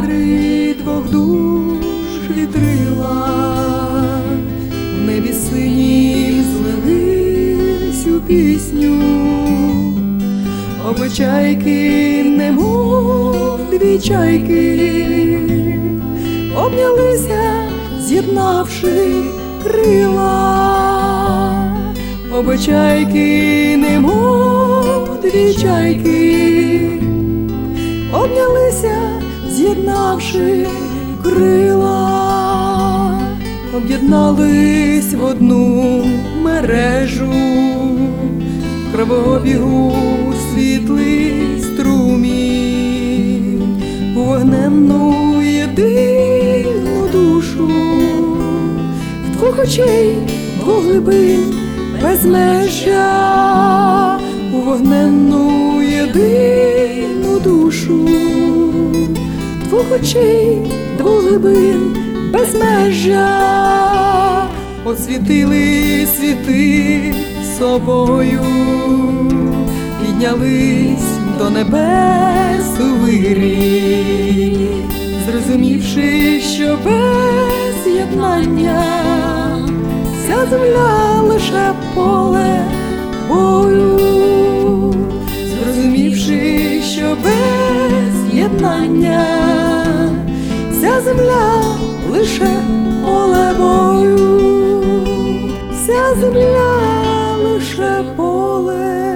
кадри двох душ вітрила, в небі синім злились у пісню. Оба чайки, немов дві чайки, обнялися, з'єднавши крила. Оба чайки, немов дві чайки, обнялися, з'єднавши крила. Об'єднались в одну мережу кровообігу світлий струмінь, у вогненну єдину душу, в двох очей, двох глибин безмежжя, у вогненну єдину душу, двох очей, двох глибин безмежжя. Освітили світи собою, піднялись до небес у вирі, зрозумівши, що без єднання вся земля лише поле бою. Зрозумівши, що без єднання вся земля лише поле бою, вся земля лише поле